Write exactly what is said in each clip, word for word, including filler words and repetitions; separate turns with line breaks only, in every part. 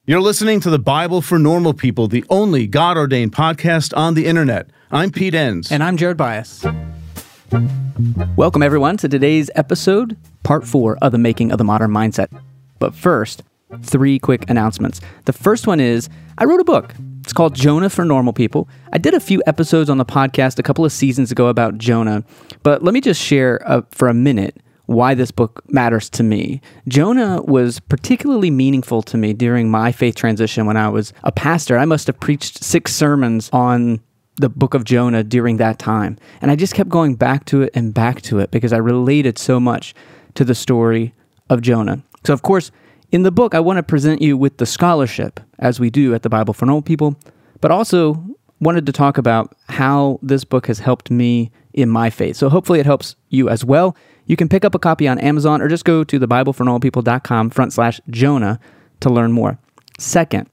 You're listening to the Bible for Normal People, the only God-ordained podcast on the internet. I'm Pete Enns.
And I'm Jared Bias. Welcome, everyone, to today's episode, part four of The Making of the Modern Mindset. But first, three quick announcements. The first one is, I wrote a book. It's called Jonah for Normal People. I did a few episodes on the podcast a couple of seasons ago about Jonah, but let me just share uh, for a minute why this book matters to me. Jonah was particularly meaningful to me during my faith transition when I was a pastor. I must have preached six sermons on the book of Jonah during that time. And I just kept going back to it and back to it because I related so much to the story of Jonah. So, of course, in the book, I want to present you with the scholarship, as we do at the Bible for Normal People, but also wanted to talk about how this book has helped me in my faith. So hopefully it helps you as well. You can pick up a copy on Amazon or just go to the bible for normal people dot com front slash Jonah to learn more. Second,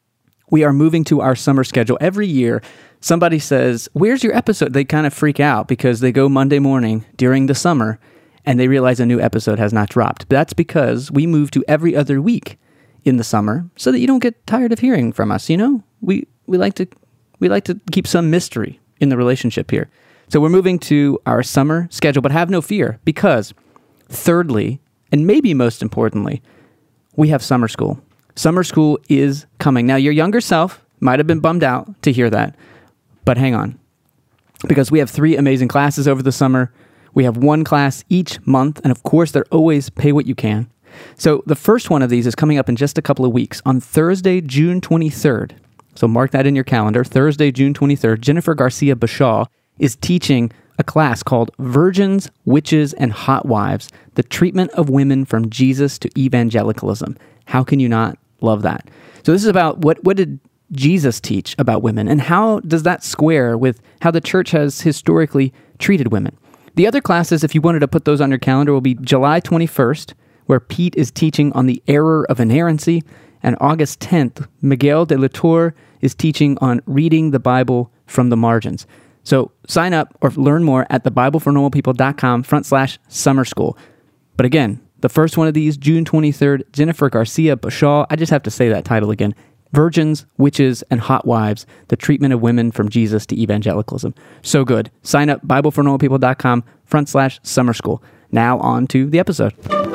we are moving to our summer schedule. Every year, somebody says, where's your episode? They kind of freak out because they go Monday morning during the summer and they realize a new episode has not dropped. That's because we move to every other week in the summer so that you don't get tired of hearing from us. You know, we, we like to we like to keep some mystery in the relationship here. So we're moving to our summer schedule, but have no fear because thirdly, and maybe most importantly, we have summer school. Summer school is coming. Now, your younger self might have been bummed out to hear that, but hang on, because we have three amazing classes over the summer. We have one class each month, and of course, they're always pay what you can. So the first one of these is coming up in just a couple of weeks on Thursday, June twenty-third. So mark that in your calendar. Thursday, June twenty-third, Jennifer Garcia Bashaw is teaching a class called Virgins, Witches, and Hot Wives, the treatment of women from Jesus to evangelicalism. How can you not love that? So this is about what, what did Jesus teach about women, and how does that square with how the church has historically treated women? The other classes, if you wanted to put those on your calendar, will be July twenty-first, where Pete is teaching on the error of inerrancy, and August tenth, Miguel de la Torre is teaching on reading the Bible from the margins. So sign up or learn more at the bible for normal people dot com front slash summer school. But again, the first one of these, June twenty-third, Jennifer Garcia Bashaw, I just have to say that title again, Virgins, Witches, and Hot Wives, the treatment of women from Jesus to evangelicalism. So good. Sign up, bible for normal people dot com front slash summer school. Now on to the episode.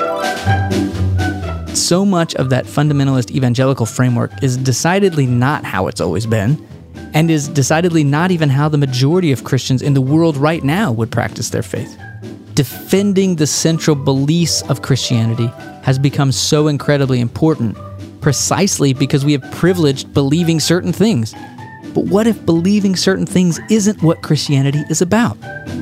So much of that fundamentalist evangelical framework is decidedly not how it's always been, and is decidedly not even how the majority of Christians in the world right now would practice their faith. Defending the central beliefs of Christianity has become so incredibly important, precisely because we have privileged believing certain things. But what if believing certain things isn't what Christianity is about?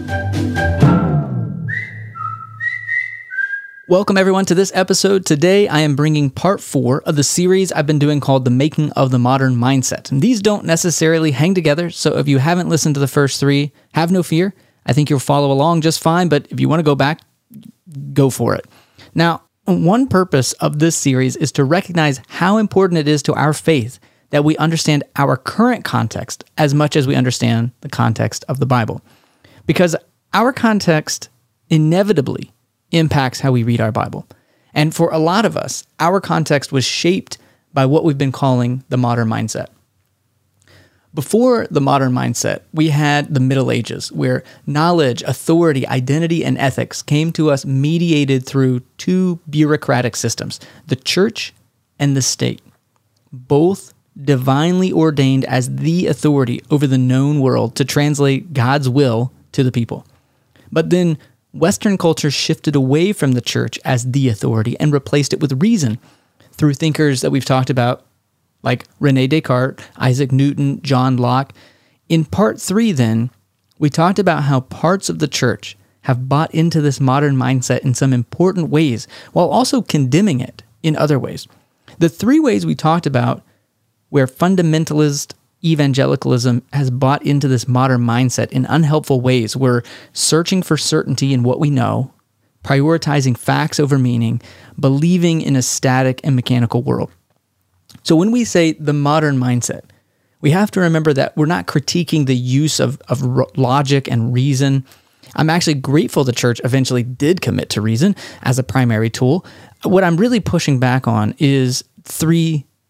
Welcome, everyone, to this episode. Today, I am bringing part four of the series I've been doing called The Making of the Modern Mindset. And these don't necessarily hang together, so if you haven't listened to the first three, have no fear. I think you'll follow along just fine, but if you want to go back, go for it. Now, one purpose of this series is to recognize how important it is to our faith that we understand our current context as much as we understand the context of the Bible. Because our context inevitably impacts how we read our Bible. And for a lot of us, our context was shaped by what we've been calling the modern mindset. Before the modern mindset, we had the Middle Ages, where knowledge, authority, identity, and ethics came to us mediated through two bureaucratic systems, the church and the state, both divinely ordained as the authority over the known world to translate God's will to the people. But then Western culture shifted away from the church as the authority and replaced it with reason through thinkers that we've talked about, like René Descartes, Isaac Newton, John Locke. In part three, then, we talked about how parts of the church have bought into this modern mindset in some important ways, while also condemning it in other ways. The three ways we talked about where fundamentalist evangelicalism has bought into this modern mindset in unhelpful ways. We're searching for certainty in what we know, prioritizing facts over meaning, believing in a static and mechanical world. So when we say the modern mindset, we have to remember that we're not critiquing the use of, of logic and reason. I'm actually grateful the church eventually did commit to reason as a primary tool. What I'm really pushing back on is three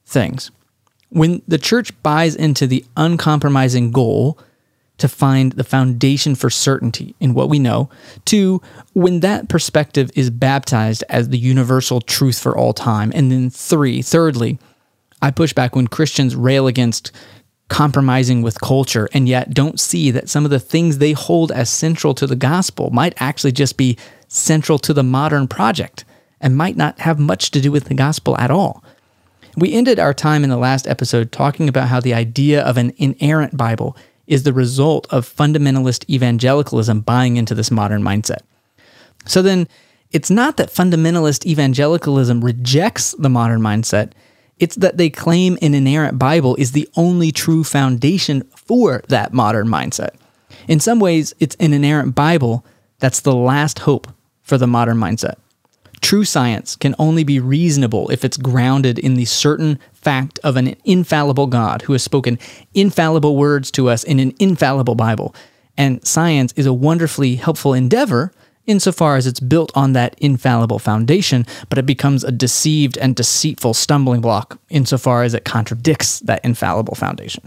things. When the church buys into the uncompromising goal to find the foundation for certainty in what we know, to when that perspective is baptized as the universal truth for all time, and then three, thirdly, I push back when Christians rail against compromising with culture and yet don't see that some of the things they hold as central to the gospel might actually just be central to the modern project and might not have much to do with the gospel at all. We ended our time in the last episode talking about how the idea of an inerrant Bible is the result of fundamentalist evangelicalism buying into this modern mindset. So then, it's not that fundamentalist evangelicalism rejects the modern mindset, it's that they claim an inerrant Bible is the only true foundation for that modern mindset. In some ways, it's an inerrant Bible that's the last hope for the modern mindset. True science can only be reasonable if it's grounded in the certain fact of an infallible God who has spoken infallible words to us in an infallible Bible. And science is a wonderfully helpful endeavor insofar as it's built on that infallible foundation, but it becomes a deceived and deceitful stumbling block insofar as it contradicts that infallible foundation.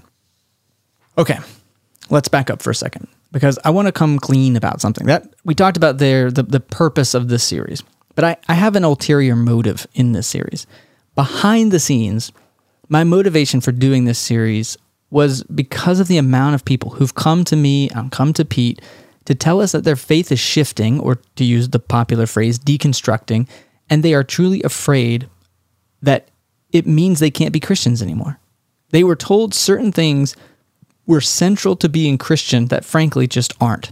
Okay, let's back up for a second, because I want to come clean about something. That we talked about there, the, the purpose of this series. But I, I have an ulterior motive in this series. Behind the scenes, my motivation for doing this series was because of the amount of people who've come to me, and come to Pete, to tell us that their faith is shifting, or to use the popular phrase, deconstructing, and they are truly afraid that it means they can't be Christians anymore. They were told certain things were central to being Christian that frankly just aren't.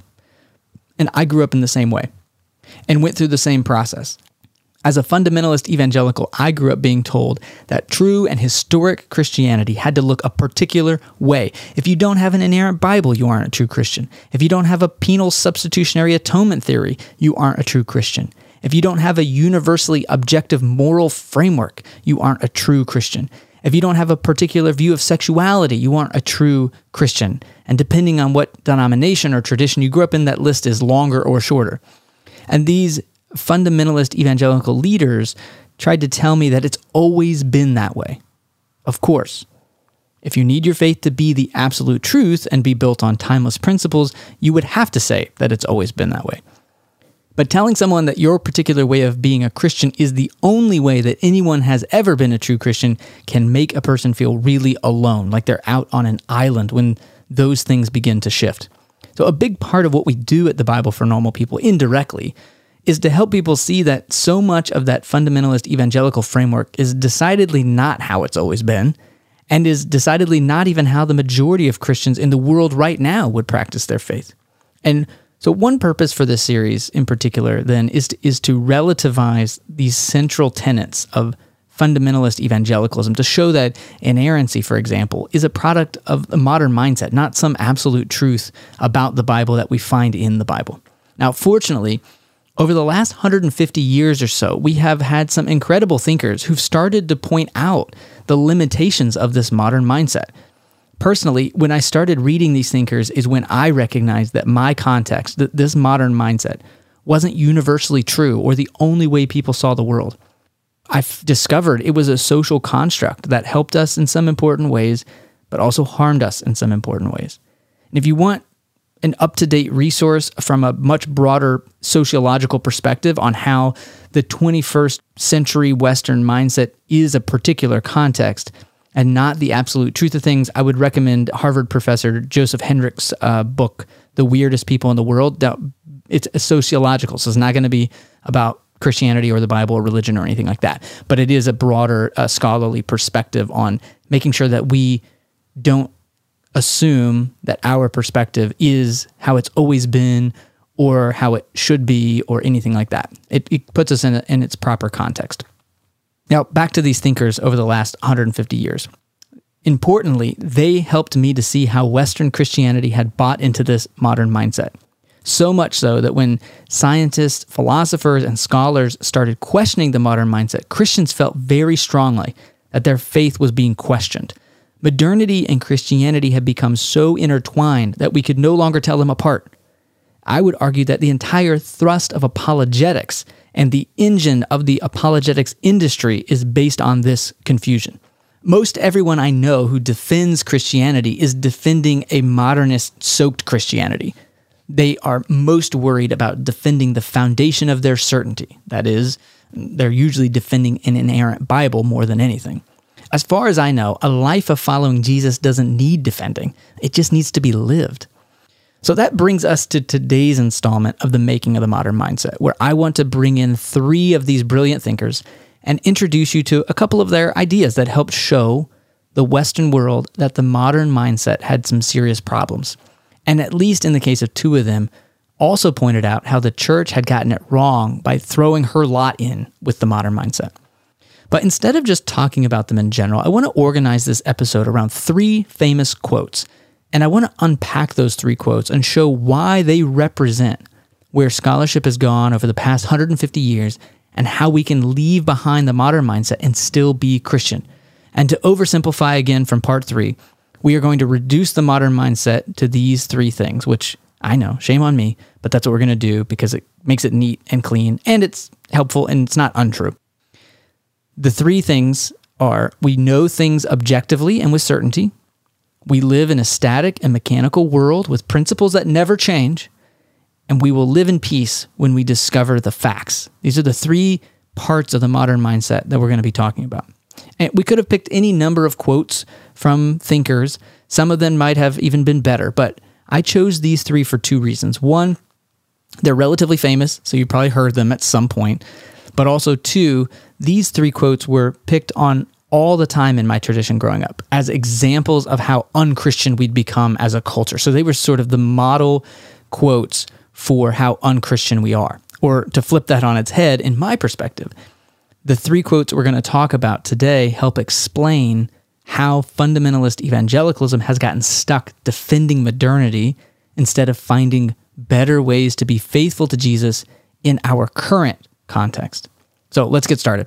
And I grew up in the same way and went through the same process. As a fundamentalist evangelical, I grew up being told that true and historic Christianity had to look a particular way. If you don't have an inerrant Bible, you aren't a true Christian. If you don't have a penal substitutionary atonement theory, you aren't a true Christian. If you don't have a universally objective moral framework, you aren't a true Christian. If you don't have a particular view of sexuality, you aren't a true Christian. And depending on what denomination or tradition you grew up in, that list is longer or shorter. And these fundamentalist evangelical leaders tried to tell me that it's always been that way. Of course, if you need your faith to be the absolute truth and be built on timeless principles, you would have to say that it's always been that way. But telling someone that your particular way of being a Christian is the only way that anyone has ever been a true Christian can make a person feel really alone, like they're out on an island when those things begin to shift. So a big part of what we do at the Bible for Normal People, indirectly, is to help people see that so much of that fundamentalist evangelical framework is decidedly not how it's always been, and is decidedly not even how the majority of Christians in the world right now would practice their faith. And so one purpose for this series in particular, then, is to, is to relativize these central tenets of fundamentalist evangelicalism, to show that inerrancy, for example, is a product of the modern mindset, not some absolute truth about the Bible that we find in the Bible. Now, fortunately, over the last one hundred fifty years or so, we have had some incredible thinkers who've started to point out the limitations of this modern mindset. Personally, when I started reading these thinkers is when I recognized that my context, that this modern mindset, wasn't universally true or the only way people saw the world. I've discovered it was a social construct that helped us in some important ways, but also harmed us in some important ways. And if you want an up-to-date resource from a much broader sociological perspective on how the twenty-first century Western mindset is a particular context and not the absolute truth of things, I would recommend Harvard professor Joseph Hendrick's uh, book, The Weirdest People in the World. It's sociological, so it's not going to be about Christianity or the Bible or religion or anything like that, but it is a broader uh, scholarly perspective on making sure that we don't assume that our perspective is how it's always been or how it should be or anything like that. It, it puts us in, a, in its proper context. Now, back to these thinkers over the last one hundred fifty years. Importantly, they helped me to see how Western Christianity had bought into this modern mindset. So much so that when scientists, philosophers, and scholars started questioning the modern mindset, Christians felt very strongly that their faith was being questioned. Modernity and Christianity had become so intertwined that we could no longer tell them apart. I would argue that the entire thrust of apologetics and the engine of the apologetics industry is based on this confusion. Most everyone I know who defends Christianity is defending a modernist-soaked Christianity. They are most worried about defending the foundation of their certainty. That is, they're usually defending an inerrant Bible more than anything. As far as I know, a life of following Jesus doesn't need defending. It just needs to be lived. So that brings us to today's installment of The Making of the Modern Mindset, where I want to bring in three of these brilliant thinkers and introduce you to a couple of their ideas that helped show the Western world that the modern mindset had some serious problems. And at least in the case of two of them, also pointed out how the church had gotten it wrong by throwing her lot in with the modern mindset. But instead of just talking about them in general, I want to organize this episode around three famous quotes. And I want to unpack those three quotes and show why they represent where scholarship has gone over the past one hundred fifty years and how we can leave behind the modern mindset and still be Christian. And to oversimplify again from part three, we are going to reduce the modern mindset to these three things, which I know, shame on me, but that's what we're going to do because it makes it neat and clean and it's helpful and it's not untrue. The three things are: we know things objectively and with certainty. We live in a static and mechanical world with principles that never change. And we will live in peace when we discover the facts. These are the three parts of the modern mindset that we're going to be talking about. And we could have picked any number of quotes from thinkers. Some of them might have even been better, but I chose these three for two reasons. One, they're relatively famous, so you probably heard them at some point. But also two, these three quotes were picked on all the time in my tradition growing up as examples of how unchristian we'd become as a culture. So they were sort of the model quotes for how unchristian we are. Or to flip that on its head, in my perspective, the three quotes we're going to talk about today help explain how fundamentalist evangelicalism has gotten stuck defending modernity instead of finding better ways to be faithful to Jesus in our current context. So let's get started.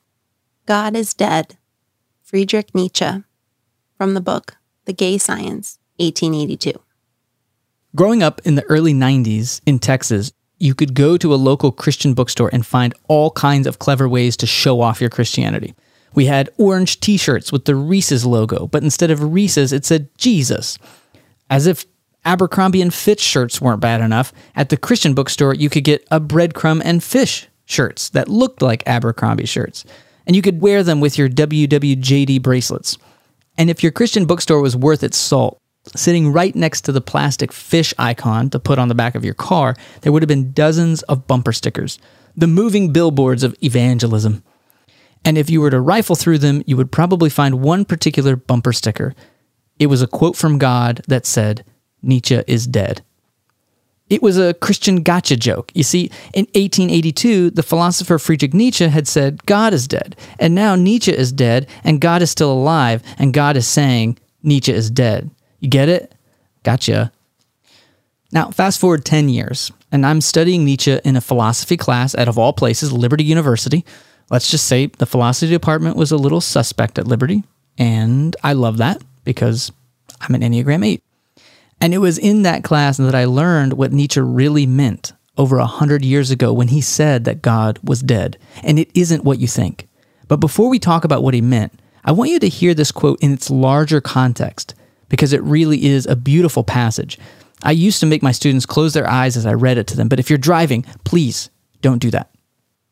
God is Dead. Friedrich Nietzsche, from the book The Gay Science, eighteen eighty-two.
Growing up in the early nineties in Texas, you could go to a local Christian bookstore and find all kinds of clever ways to show off your Christianity. We had orange t-shirts with the Reese's logo, but instead of Reese's, it said Jesus. As if Abercrombie and Fitch shirts weren't bad enough, at the Christian bookstore, you could get a breadcrumb and fish shirts that looked like Abercrombie shirts. And you could wear them with your W W J D bracelets. And if your Christian bookstore was worth its salt, sitting right next to the plastic fish icon to put on the back of your car, there would have been dozens of bumper stickers, the moving billboards of evangelism. And if you were to rifle through them, you would probably find one particular bumper sticker. It was a quote from God that said, "Nietzsche is dead." It was a Christian gotcha joke. You see, in eighteen eighty-two, the philosopher Friedrich Nietzsche had said, God is dead. And now Nietzsche is dead, and God is still alive, and God is saying, Nietzsche is dead. You get it? Gotcha. Now, fast forward ten years, and I'm studying Nietzsche in a philosophy class at, of all places, Liberty University. Let's just say the philosophy department was a little suspect at Liberty, and I love that because I'm an Enneagram eight. And it was in that class that I learned what Nietzsche really meant over a hundred years ago when he said that God was dead. And it isn't what you think. But before we talk about what he meant, I want you to hear this quote in its larger context, because it really is a beautiful passage. I used to make my students close their eyes as I read it to them, but if you're driving, please don't do that.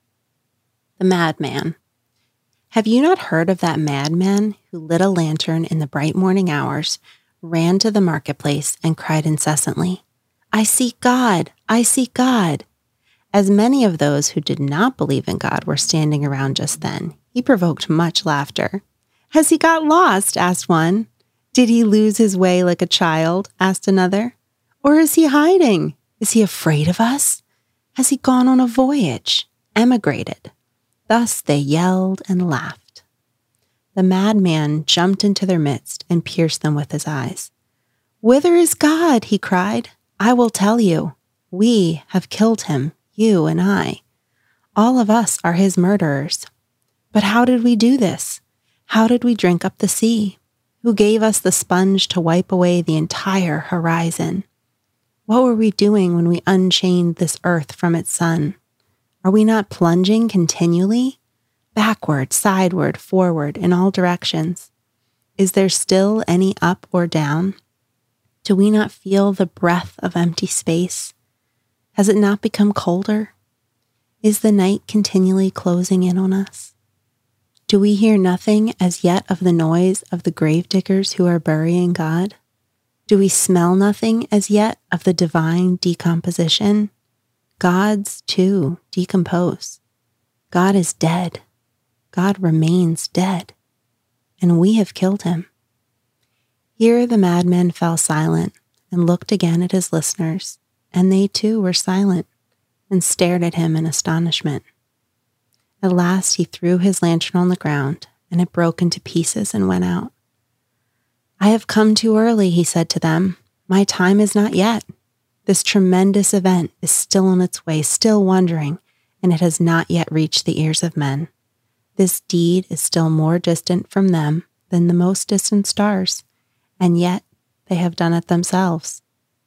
The Madman. Have you not heard of that madman who lit a lantern in the bright morning hours, ran to the marketplace, and cried incessantly, I seek God, I seek God. As many of those who did not believe in God were standing around just then, he provoked much laughter. Has he got lost? Asked one. Did he lose his way like a child? Asked another. Or is he hiding? Is he afraid of us? Has he gone on a voyage? Emigrated? Thus they yelled and laughed. The madman jumped into their midst and pierced them with his eyes. Whither is God? He cried. I will tell you. We have killed him, you and I. All of us are his murderers. But how did we do this? How did we drink up the sea? Who gave us the sponge to wipe away the entire horizon? What were we doing when we unchained this earth from its sun? Are we not plunging continually? backward, sideward, forward, in all directions. Is there still any up or down? Do we not feel the breath of empty space? Has it not become colder? Is the night continually closing in on us? Do we hear nothing as yet of the noise of the gravediggers who are burying God? Do we smell nothing as yet of the divine decomposition? Gods, too, decompose. God is dead. God remains dead. And we have killed him. Here the madman fell silent and looked again at his listeners, and they too were silent and stared at him in astonishment. At last he threw his lantern on the ground, and it broke into pieces and went out. I have come too early, he said to them. My time is not yet. This tremendous event is still on its way, still wandering, and it has not yet reached the ears of men. This deed is still more distant from them than the most distant stars, and yet they have done it themselves.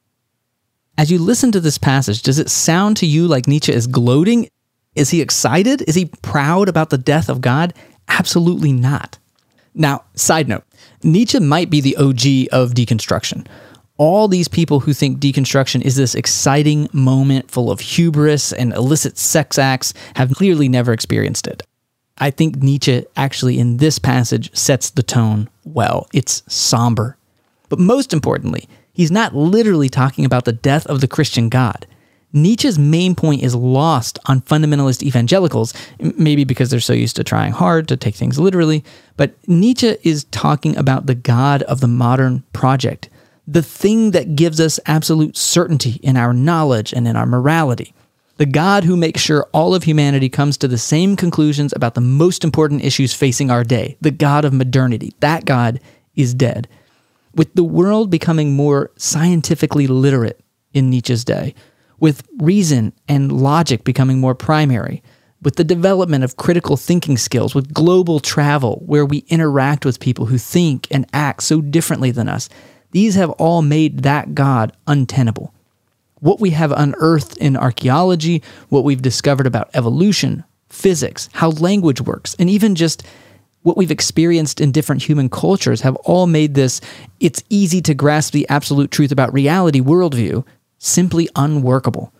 As you listen to this passage, does it sound to you like Nietzsche is gloating? Is he excited? Is he proud about the death of God? Absolutely not. Now, side note, Nietzsche might be the O G of deconstruction. All these people who think deconstruction is this exciting moment full of hubris and illicit sex acts have clearly never experienced it. I think Nietzsche actually in this passage sets the tone well. It's somber. But most importantly, he's not literally talking about the death of the Christian God. Nietzsche's main point is lost on fundamentalist evangelicals, maybe because they're so used to trying hard to take things literally, but Nietzsche is talking about the God of the modern project, the thing that gives us absolute certainty in our knowledge and in our morality. The God who makes sure all of humanity comes to the same conclusions about the most important issues facing our day. The God of modernity. That God is dead. With the world becoming more scientifically literate in Nietzsche's day, with reason and logic becoming more primary, with the development of critical thinking skills, with global travel where we interact with people who think and act so differently than us, these have all made that God untenable. What we have unearthed in archaeology, what we've discovered about evolution, physics, how language works, and even just what we've experienced in different human cultures have all made this it's easy to grasp the absolute truth about reality worldview simply unworkable.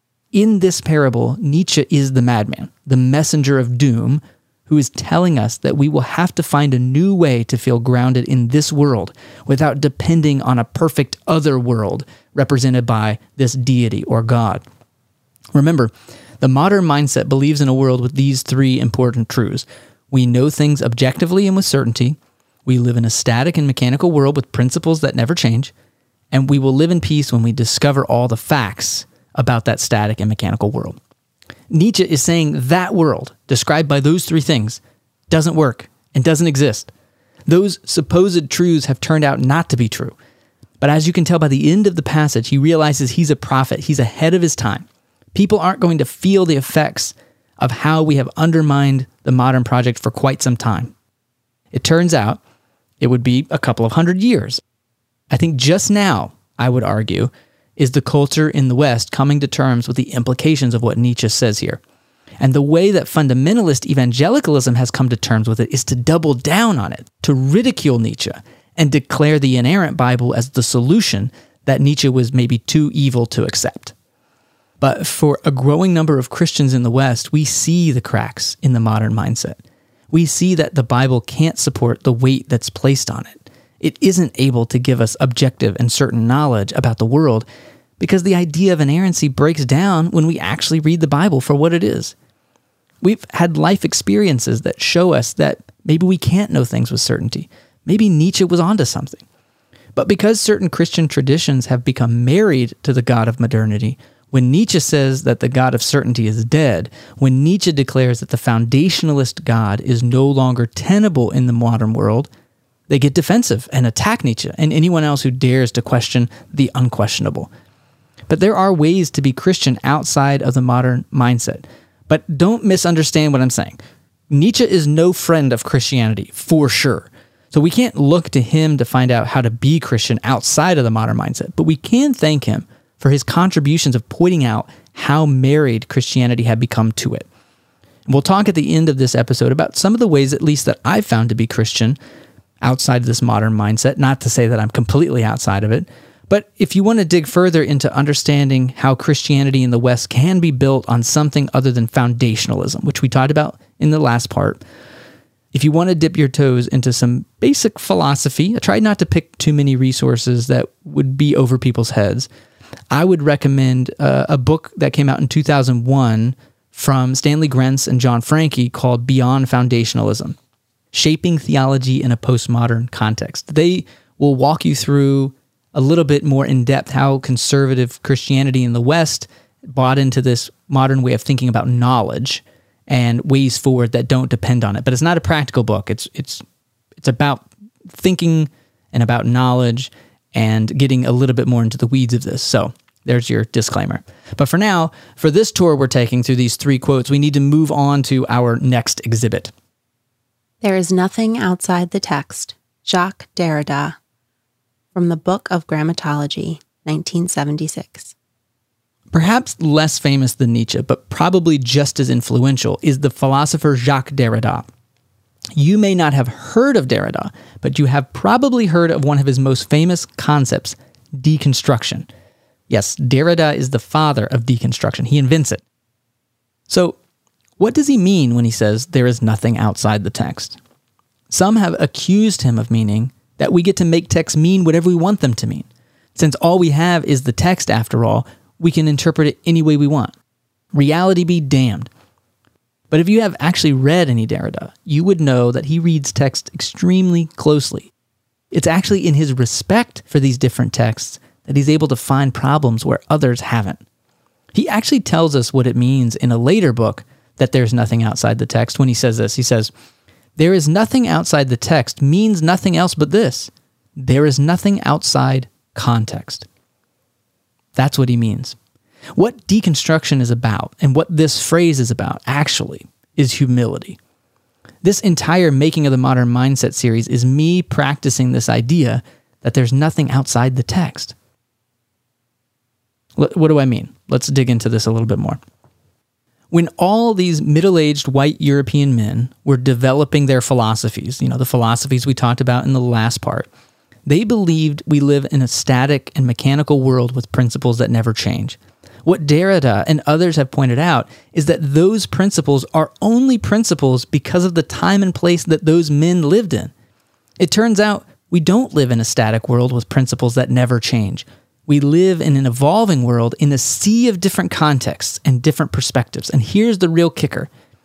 In this parable, Nietzsche is the madman, the messenger of doom, who is telling us that we will have to find a new way to feel grounded in this world without depending on a perfect other world represented by this deity or God. Remember, the modern mindset believes in a world with these three important truths. We know things objectively and with certainty. We live in a static and mechanical world with principles that never change. And we will live in peace when we discover all the facts about that static and mechanical world. Nietzsche is saying that world, described by those three things, doesn't work and doesn't exist. Those supposed truths have turned out not to be true. But as you can tell by the end of the passage, he realizes he's a prophet. He's ahead of his time. People aren't going to feel the effects of how we have undermined the modern project for quite some time. It turns out it would be a couple of hundred years. I think just now, I would argue, is the culture in the West coming to terms with the implications of what Nietzsche says here. And the way that fundamentalist evangelicalism has come to terms with it is to double down on it, to ridicule Nietzsche, and declare the inerrant Bible as the solution that Nietzsche was maybe too evil to accept. But for a growing number of Christians in the West, we see the cracks in the modern mindset. We see that the Bible can't support the weight that's placed on it. It isn't able to give us objective and certain knowledge about the world because the idea of inerrancy breaks down when we actually read the Bible for what it is. We've had life experiences that show us that maybe we can't know things with certainty. Maybe Nietzsche was onto something. But because certain Christian traditions have become married to the God of modernity, when Nietzsche says that the God of certainty is dead, when Nietzsche declares that the foundationalist God is no longer tenable in the modern world, they get defensive and attack Nietzsche and anyone else who dares to question the unquestionable. But there are ways to be Christian outside of the modern mindset. But don't misunderstand what I'm saying. Nietzsche is no friend of Christianity, for sure. So we can't look to him to find out how to be Christian outside of the modern mindset. But we can thank him for his contributions of pointing out how married Christianity had become to it. And we'll talk at the end of this episode about some of the ways, at least that I've found to be Christian outside of this modern mindset. Not to say that I'm completely outside of it, but if you want to dig further into understanding how Christianity in the West can be built on something other than foundationalism, which we talked about in the last part, if you want to dip your toes into some basic philosophy, I tried not to pick too many resources that would be over people's heads. I would recommend uh, a book that came out in two thousand one from Stanley Grenz and John Franke called Beyond Foundationalism, Shaping Theology in a Postmodern Context. They will walk you through a little bit more in depth how conservative Christianity in the West bought into this modern way of thinking about knowledge and ways forward that don't depend on it. But it's not a practical book. It's it's it's about thinking and about knowledge and getting a little bit more into the weeds of this. So there's your disclaimer. But for now, for this tour we're taking through these three quotes, we need to move on to our next exhibit.
There is nothing outside the text. Jacques Derrida, from the Book of Grammatology, nineteen seventy-six.
Perhaps less famous than Nietzsche, but probably just as influential, is the philosopher Jacques Derrida. You may not have heard of Derrida, but you have probably heard of one of his most famous concepts, deconstruction. Yes, Derrida is the father of deconstruction. He invents it. So, what does he mean when he says there is nothing outside the text? Some have accused him of meaning that we get to make texts mean whatever we want them to mean. Since all we have is the text, after all, we can interpret it any way we want. Reality be damned. But if you have actually read any Derrida, you would know that he reads text extremely closely. It's actually in his respect for these different texts that he's able to find problems where others haven't. He actually tells us what it means in a later book that there's nothing outside the text when he says this. He says, "There is nothing outside the text means nothing else but this. There is nothing outside context." That's what he means. What deconstruction is about, and what this phrase is about, actually, is humility. This entire Making of the Modern Mindset series is me practicing this idea that there's nothing outside the text. What do I mean? Let's dig into this a little bit more. When all these middle-aged white European men were developing their philosophies, you know, the philosophies we talked about in the last part, they believed we live in a static and mechanical world with principles that never change. What Derrida and others have pointed out is that those principles are only principles because of the time and place that those men lived in. It turns out we don't live in a static world with principles that never change. We live in an evolving world in a sea of different contexts and different perspectives. And here's the real kicker.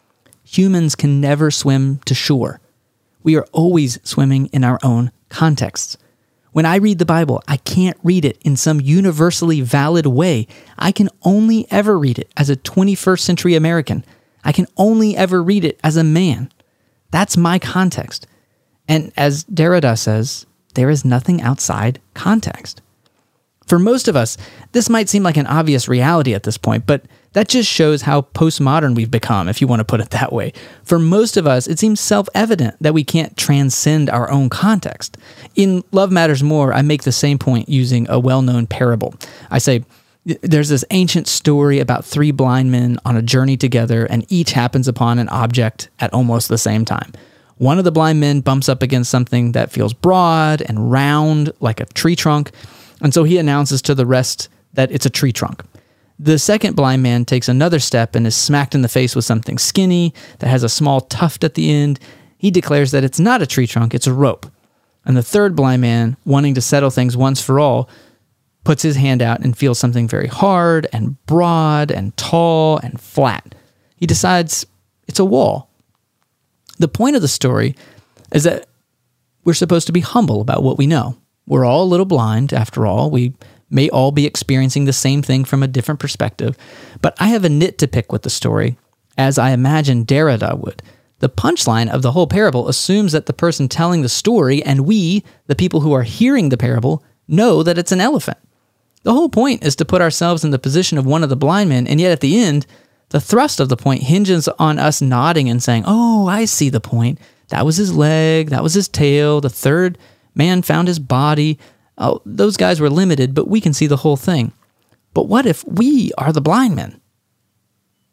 Humans can never swim to shore. We are always swimming in our own contexts. When I read the Bible, I can't read it in some universally valid way. I can only ever read it as a twenty-first century American. I can only ever read it as a man. That's my context. And as Derrida says, there is nothing outside context. For most of us, this might seem like an obvious reality at this point, but that just shows how postmodern we've become, if you want to put it that way. For most of us, it seems self-evident that we can't transcend our own context. In Love Matters More, I make the same point using a well-known parable. I say, there's this ancient story about three blind men on a journey together, and each happens upon an object at almost the same time. One of the blind men bumps up against something that feels broad and round, like a tree trunk, and so he announces to the rest that it's a tree trunk. The second blind man takes another step and is smacked in the face with something skinny that has a small tuft at the end. He declares that it's not a tree trunk, it's a rope. And the third blind man, wanting to settle things once for all, puts his hand out and feels something very hard and broad and tall and flat. He decides it's a wall. The point of the story is that we're supposed to be humble about what we know. We're all a little blind, after all. We may all be experiencing the same thing from a different perspective. But I have a nit to pick with the story, as I imagine Derrida would. The punchline of the whole parable assumes that the person telling the story and we, the people who are hearing the parable, know that it's an elephant. The whole point is to put ourselves in the position of one of the blind men, and yet at the end, the thrust of the point hinges on us nodding and saying, "Oh, I see the point. That was his leg, that was his tail, the third man found his body. Oh, those guys were limited, but we can see the whole thing." But what if we are the blind men?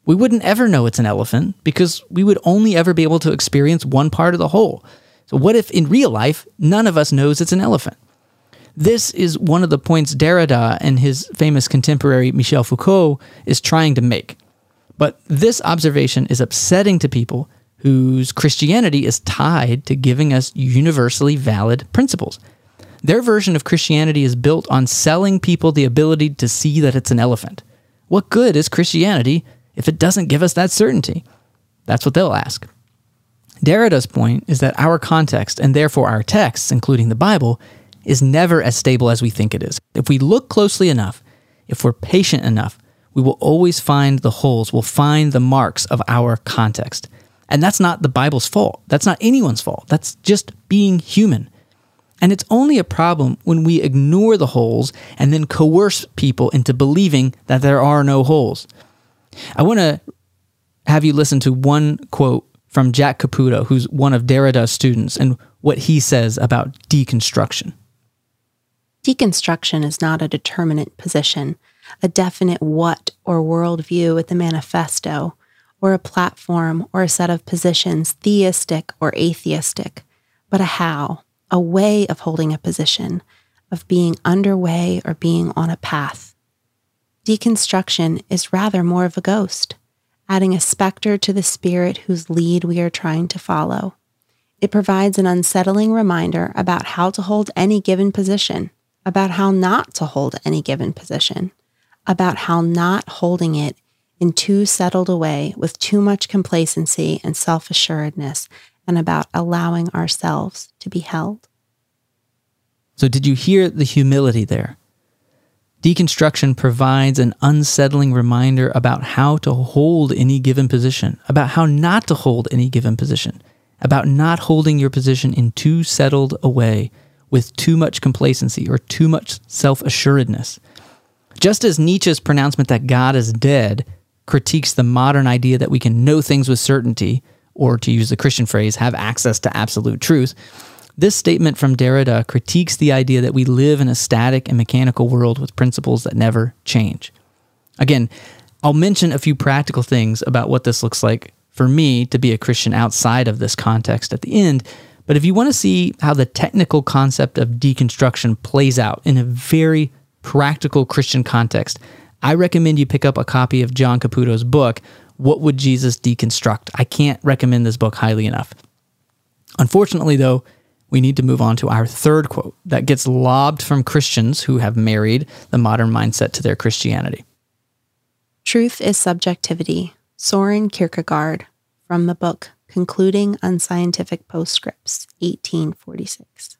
We wouldn't ever know it's an elephant because we would only ever be able to experience one part of the whole. So what if in real life, none of us knows it's an elephant? This is one of the points Derrida and his famous contemporary Michel Foucault is trying to make. But this observation is upsetting to people whose Christianity is tied to giving us universally valid principles. Their version of Christianity is built on selling people the ability to see that it's an elephant. What good is Christianity if it doesn't give us that certainty? That's what they'll ask. Derrida's point is that our context, and therefore our texts, including the Bible, is never as stable as we think it is. If we look closely enough, if we're patient enough, we will always find the holes, we'll find the marks of our context. And that's not the Bible's fault. That's not anyone's fault. That's just being human. And it's only a problem when we ignore the holes and then coerce people into believing that there are no holes. I want to have you listen to one quote from Jack Caputo, who's one of Derrida's students, and what he says about deconstruction.
Deconstruction is not a determinate position, a definite what or worldview with the manifesto, or a platform or a set of positions, theistic or atheistic, but a how, a way of holding a position, of being underway or being on a path. Deconstruction is rather more of a ghost, adding a specter to the spirit whose lead we are trying to follow. It provides an unsettling reminder about how to hold any given position, about how not to hold any given position, about how not holding it in too settled a way with too much complacency and self-assuredness, and about allowing ourselves to be held.
So did you hear the humility there? Deconstruction provides an unsettling reminder about how to hold any given position, about how not to hold any given position, about not holding your position in too settled a way with too much complacency or too much self-assuredness. Just as Nietzsche's pronouncement that God is dead critiques the modern idea that we can know things with certainty, or to use the Christian phrase, have access to absolute truth, this statement from Derrida critiques the idea that we live in a static and mechanical world with principles that never change. Again, I'll mention a few practical things about what this looks like for me to be a Christian outside of this context at the end, but if you want to see how the technical concept of deconstruction plays out in a very practical Christian context, I recommend you pick up a copy of John Caputo's book, What Would Jesus Deconstruct? I can't recommend this book highly enough. Unfortunately, though, we need to move on to our third quote that gets lobbed from Christians who have married the modern mindset to their Christianity.
Truth is Subjectivity, Soren Kierkegaard, from the book Concluding Unscientific Postscripts, eighteen forty-six.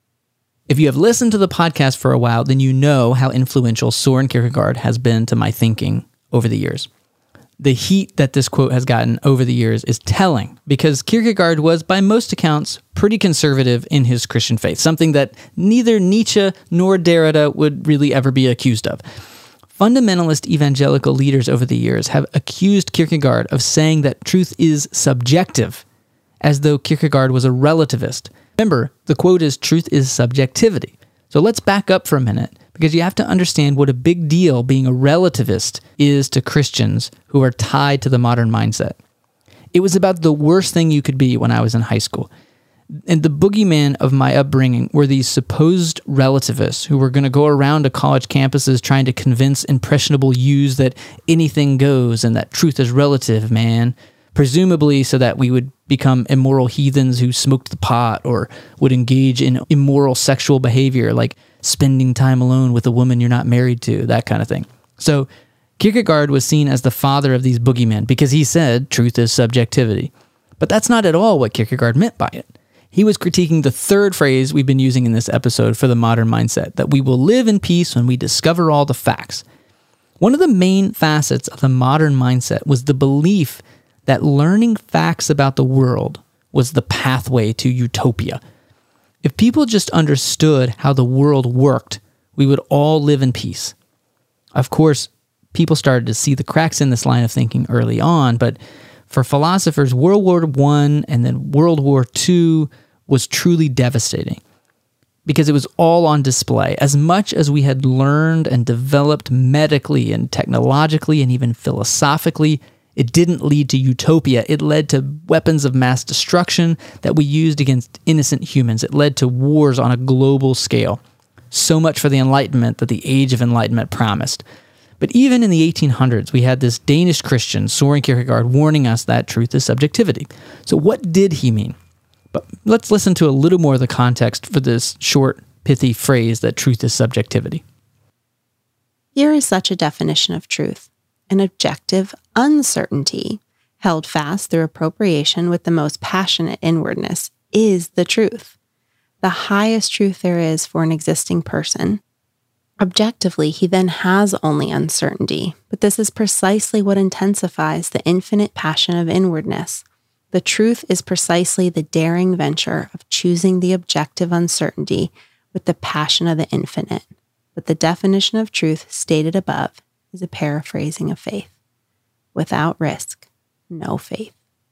If you have listened to the podcast for a while, then you know how influential Soren Kierkegaard has been to my thinking over the years. The heat that this quote has gotten over the years is telling, because Kierkegaard was, by most accounts, pretty conservative in his Christian faith, something that neither Nietzsche nor Derrida would really ever be accused of. Fundamentalist evangelical leaders over the years have accused Kierkegaard of saying that truth is subjective, as though Kierkegaard was a relativist. Remember, the quote is, truth is subjectivity. So let's back up for a minute, because you have to understand what a big deal being a relativist is to Christians who are tied to the modern mindset. It was about the worst thing you could be when I was in high school. And the boogeyman of my upbringing were these supposed relativists who were going to go around to college campuses trying to convince impressionable youths that anything goes and that truth is relative, man. Presumably so that we would become immoral heathens who smoked the pot or would engage in immoral sexual behavior like spending time alone with a woman you're not married to, that kind of thing. So Kierkegaard was seen as the father of these boogeymen because he said truth is subjectivity. But that's not at all what Kierkegaard meant by it. He was critiquing the third phrase we've been using in this episode for the modern mindset, that we will live in peace when we discover all the facts. One of the main facets of the modern mindset was the belief that learning facts about the world was the pathway to utopia. If people just understood how the world worked, we would all live in peace. Of course, people started to see the cracks in this line of thinking early on, but for philosophers, World War One and then World War Two was truly devastating because it was all on display. As much as we had learned and developed medically and technologically and even philosophically, It didn't lead to utopia. It led to weapons of mass destruction that we used against innocent humans. It led to wars on a global scale. So much for the Enlightenment that the Age of Enlightenment promised. But even in the eighteen hundreds, we had this Danish Christian, Søren Kierkegaard, warning us that truth is subjectivity. So what did he mean? But let's listen to a little more of the context for this short, pithy phrase that truth is subjectivity.
Here is such a definition of truth: an objective uncertainty, held fast through appropriation with the most passionate inwardness, is the truth, the highest truth there is for an existing person. Objectively, he then has only uncertainty, but this is precisely what intensifies the infinite passion of inwardness. The truth is precisely the daring venture of choosing the objective uncertainty with the passion of the infinite. But the definition of truth stated above is a paraphrasing of faith. Without risk, no faith.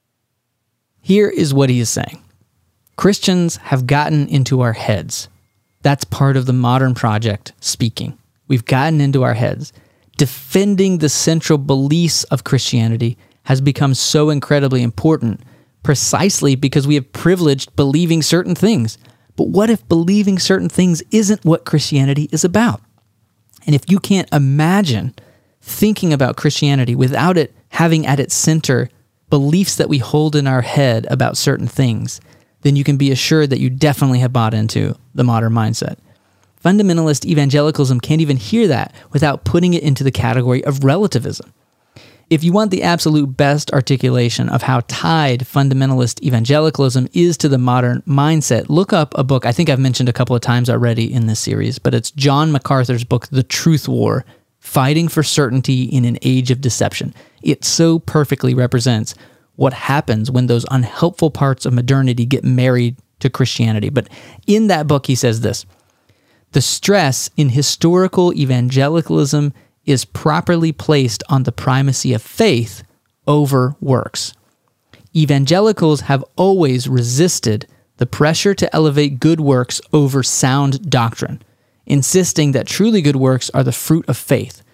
Here is what he is saying. Christians have gotten into our heads. That's part of the modern project speaking. We've gotten into our heads. Defending the central beliefs of Christianity has become so incredibly important precisely because we have privileged believing certain things. But what if believing certain things isn't what Christianity is about? And if you can't imagine thinking about Christianity without it having at its center beliefs that we hold in our head about certain things, then you can be assured that you definitely have bought into the modern mindset. Fundamentalist evangelicalism can't even hear that without putting it into the category of relativism. If you want the absolute best articulation of how tied fundamentalist evangelicalism is to the modern mindset, look up a book I think I've mentioned a couple of times already in this series, but it's John MacArthur's book, The Truth War, Fighting for Certainty in an Age of Deception. It so perfectly represents what happens when those unhelpful parts of modernity get married to Christianity. But in that book, he says this: the stress in historical evangelicalism is properly placed on the primacy of faith over works. Evangelicals have always resisted the pressure to elevate good works over sound doctrine, insisting that truly good works are the fruit of faith,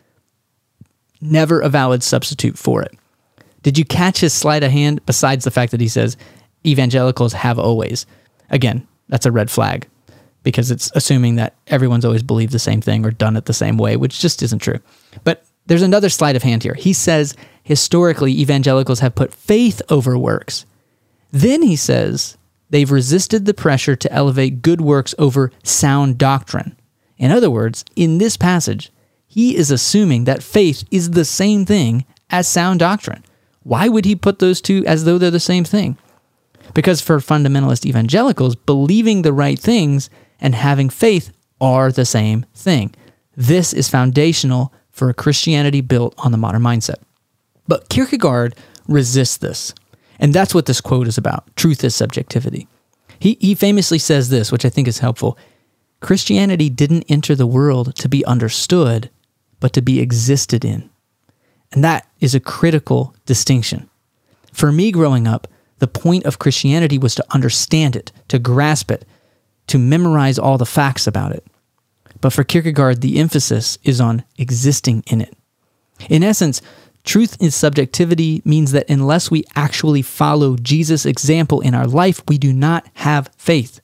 never a valid substitute for it. Did you catch his sleight of hand besides the fact that he says evangelicals have always? Again, that's a red flag because it's assuming that everyone's always believed the same thing or done it the same way, which just isn't true. But there's another sleight of hand here. He says historically evangelicals have put faith over works. Then he says they've resisted the pressure to elevate good works over sound doctrine. In other words, in this passage, he is assuming that faith is the same thing as sound doctrine. Why would he put those two as though they're the same thing? Because for fundamentalist evangelicals, believing the right things and having faith are the same thing. This is foundational for a Christianity built on the modern mindset. But Kierkegaard resists this. And that's what this quote is about. Truth is subjectivity. He, he famously says this, which I think is helpful. Christianity didn't enter the world to be understood, but to be existed in. And that is a critical distinction. For me growing up, the point of Christianity was to understand it, to grasp it, to memorize all the facts about it. But for Kierkegaard, the emphasis is on existing in it. In essence, truth is subjectivity means that unless we actually follow Jesus' example in our life, we do not have faith.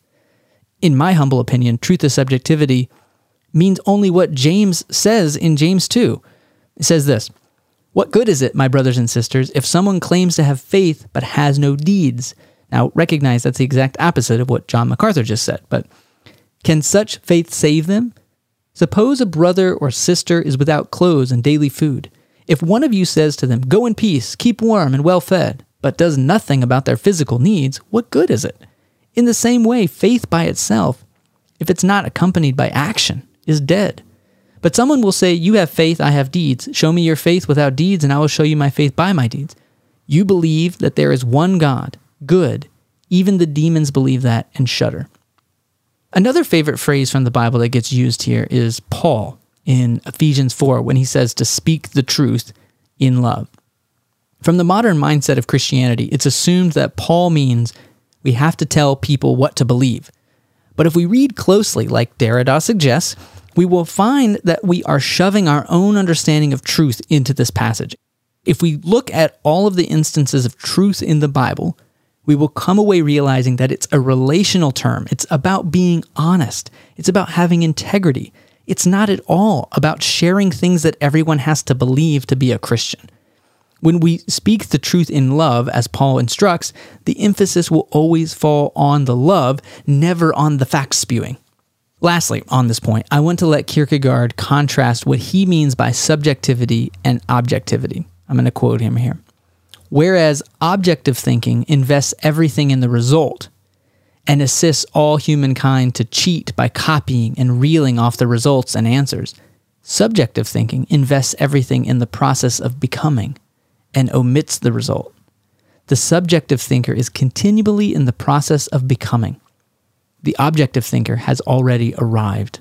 In my humble opinion, truth is subjectivity means only what James says in James two. It says this: what good is it, my brothers and sisters, if someone claims to have faith but has no deeds? Now, recognize that's the exact opposite of what John MacArthur just said, but can such faith save them? Suppose a brother or sister is without clothes and daily food. If one of you says to them, go in peace, keep warm and well fed, but does nothing about their physical needs, what good is it? In the same way, faith by itself, if it's not accompanied by action, is dead. But someone will say, you have faith, I have deeds. Show me your faith without deeds, and I will show you my faith by my deeds. You believe that there is one God, good. Even the demons believe that and shudder. Another favorite phrase from the Bible that gets used here is Paul in Ephesians four when he says to speak the truth in love. From the modern mindset of Christianity, it's assumed that Paul means we have to tell people what to believe. But if we read closely, like Derrida suggests, we will find that we are shoving our own understanding of truth into this passage. If we look at all of the instances of truth in the Bible, we will come away realizing that it's a relational term. It's about being honest. It's about having integrity. It's not at all about sharing things that everyone has to believe to be a Christian. When we speak the truth in love, as Paul instructs, the emphasis will always fall on the love, never on the fact spewing. Lastly, on this point, I want to let Kierkegaard contrast what he means by subjectivity and objectivity. I'm going to quote him here. Whereas objective thinking invests everything in the result and assists all humankind to cheat by copying and reeling off the results and answers, subjective thinking invests everything in the process of becoming and omits the result. The subjective thinker is continually in the process of becoming. The objective thinker has already arrived.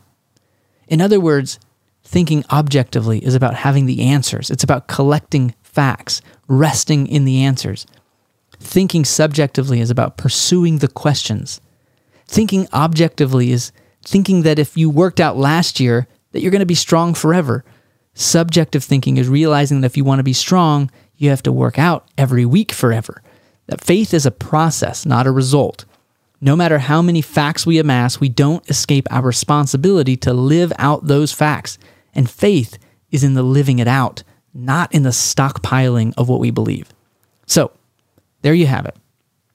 In other words, thinking objectively is about having the answers. It's about collecting facts, resting in the answers. Thinking subjectively is about pursuing the questions. Thinking objectively is thinking that if you worked out last year, that you're going to be strong forever. Subjective thinking is realizing that if you want to be strong, you have to work out every week forever. That faith is a process, not a result. No matter how many facts we amass, we don't escape our responsibility to live out those facts. And faith is in the living it out, not in the stockpiling of what we believe. So, there you have it.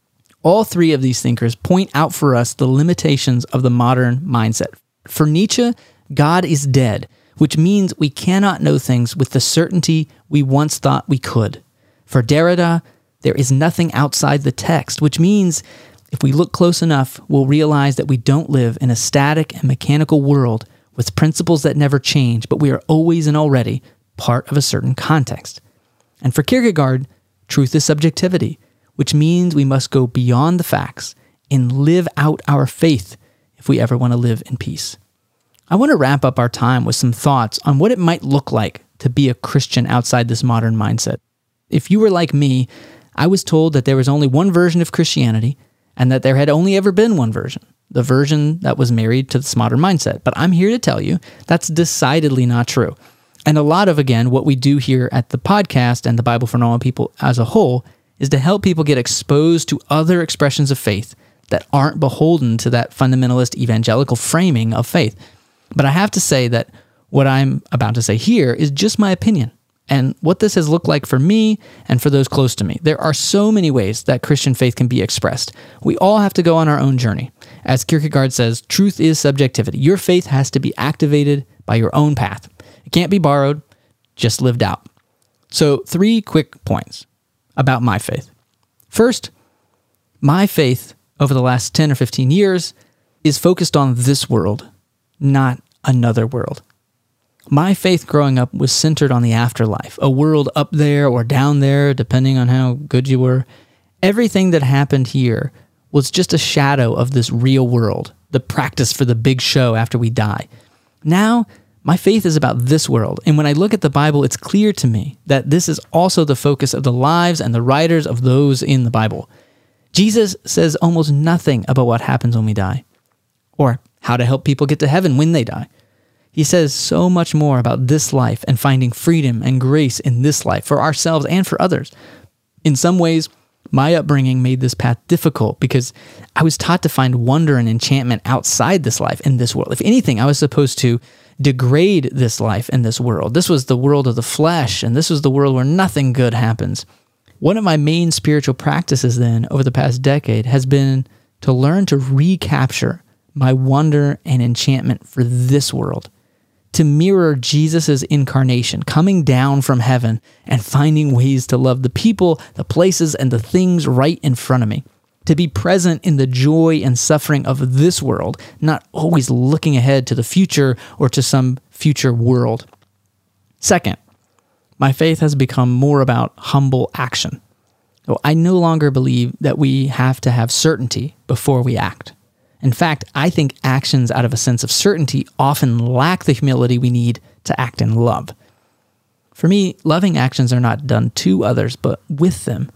All three of these thinkers point out for us the limitations of the modern mindset. For Nietzsche, God is dead, which means we cannot know things with the certainty we once thought we could. For Derrida, there is nothing outside the text, which means if we look close enough, we'll realize that we don't live in a static and mechanical world with principles that never change, but we are always and already part of a certain context. And for Kierkegaard, truth is subjectivity, which means we must go beyond the facts and live out our faith if we ever want to live in peace. I want to wrap up our time with some thoughts on what it might look like to be a Christian outside this modern mindset. If you were like me, I was told that there was only one version of Christianity and that there had only ever been one version, the version that was married to this modern mindset. But I'm here to tell you that's decidedly not true. And a lot of, again, what we do here at the podcast and the Bible for Normal People as a whole is to help people get exposed to other expressions of faith that aren't beholden to that fundamentalist evangelical framing of faith. But I have to say that what I'm about to say here is just my opinion and what this has looked like for me and for those close to me. There are so many ways that Christian faith can be expressed. We all have to go on our own journey. As Kierkegaard says, truth is subjectivity. Your faith has to be activated by your own path. It can't be borrowed, just lived out. So three quick points about my faith. First, my faith over the last ten or fifteen years is focused on this world, not another world. My faith growing up was centered on the afterlife, a world up there or down there, depending on how good you were. Everything that happened here was just a shadow of this real world, the practice for the big show after we die. Now, my faith is about this world, and when I look at the Bible, it's clear to me that this is also the focus of the lives and the writers of those in the Bible. Jesus says almost nothing about what happens when we die, or how to help people get to heaven when they die. He says so much more about this life and finding freedom and grace in this life for ourselves and for others. In some ways, my upbringing made this path difficult because I was taught to find wonder and enchantment outside this life in this world. If anything, I was supposed to degrade this life in this world. This was the world of the flesh, and this was the world where nothing good happens. One of my main spiritual practices then over the past decade has been to learn to recapture my wonder and enchantment for this world, to mirror Jesus' incarnation, coming down from heaven and finding ways to love the people, the places, and the things right in front of me. To be present in the joy and suffering of this world, not always looking ahead to the future or to some future world. Second, my faith has become more about humble action. I no longer believe that we have to have certainty before we act. In fact, I think actions out of a sense of certainty often lack the humility we need to act in love. For me, loving actions are not done to others, but with them.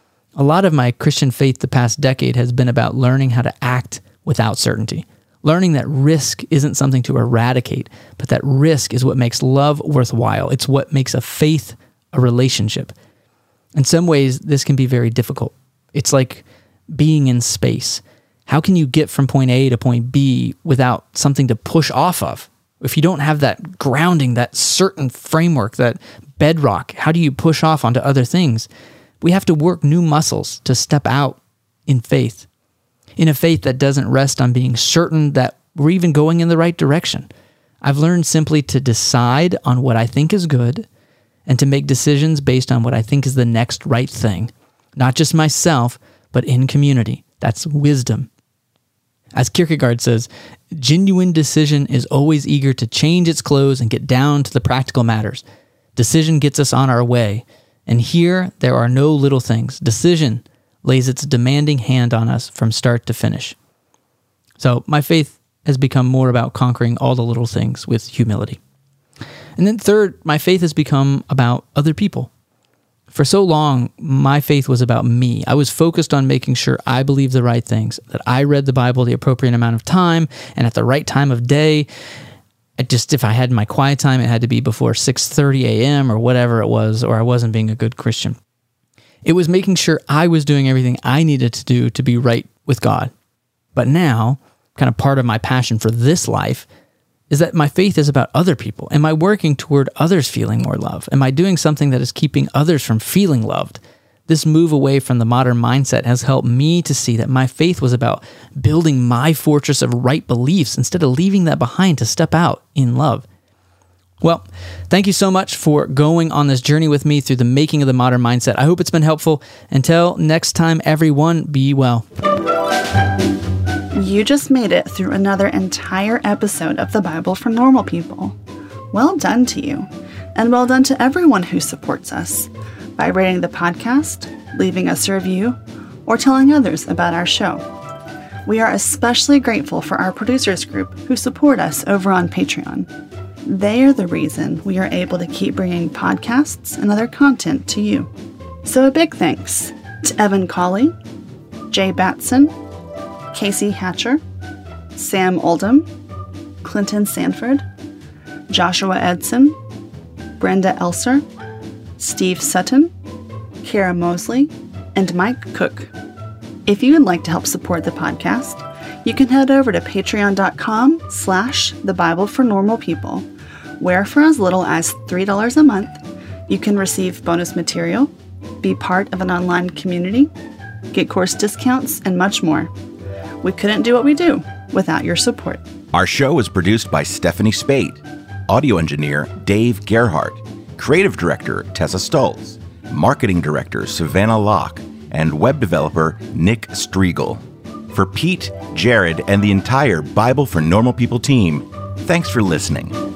A lot of my Christian faith the past decade has been about learning how to act without certainty, learning that risk isn't something to eradicate, but that risk is what makes love worthwhile. It's what makes a faith a relationship. In some ways, this can be very difficult. It's like being in space. How can you get from point A to point B without something to push off of? If you don't have that grounding, that certain framework, that bedrock, how do you push off onto other things? We have to work new muscles to step out in faith, in a faith that doesn't rest on being certain that we're even going in the right direction. I've learned simply to decide on what I think is good and to make decisions based on what I think is the next right thing, not just myself, but in community. That's wisdom. As Kierkegaard says, genuine decision is always eager to change its clothes and get down to the practical matters. Decision gets us on our way. And here, there are no little things. Decision lays its demanding hand on us from start to finish. So my faith has become more about conquering all the little things with humility. And then third, my faith has become about other people. For so long, my faith was about me. I was focused on making sure I believed the right things, that I read the Bible the appropriate amount of time and at the right time of day. I just, if I had my quiet time, it had to be before six thirty a.m. or whatever it was, or I wasn't being a good Christian. It was making sure I was doing everything I needed to do to be right with God. But now, kind of part of my passion for this life is that my faith is about other people. Am I working toward others feeling more love? Am I doing something that is keeping others from feeling loved? This move away from the modern mindset has helped me to see that my faith was about building my fortress of right beliefs instead of leaving that behind to step out in love. Well, thank you so much for going on this journey with me through the making of the modern mindset. I hope it's been helpful. Until next time, everyone, be well.
You just made it through another entire episode of the Bible for Normal People. Well done to you, and well done to everyone who supports us by rating the podcast, leaving us a review, or telling others about our show. We are especially grateful for our producers group who support us over on Patreon. They are the reason we are able to keep bringing podcasts and other content to you. So a big thanks to Evan Colley, Jay Batson, Casey Hatcher, Sam Oldham, Clinton Sanford, Joshua Edson, Brenda Elser, Steve Sutton, Kara Mosley, and Mike Cook. If you would like to help support the podcast, you can head over to patreon.com slash the Bible for Normal People, where for as little as three dollars a month, you can receive bonus material, be part of an online community, get course discounts, and much more. We couldn't do what we do without your support.
Our show is produced by Stephanie Spade, audio engineer Dave Gerhardt, creative director Tessa Stultz, marketing director Savannah Locke, and web developer Nick Striegel. For Pete, Jared, and the entire Bible for Normal People team, thanks for listening.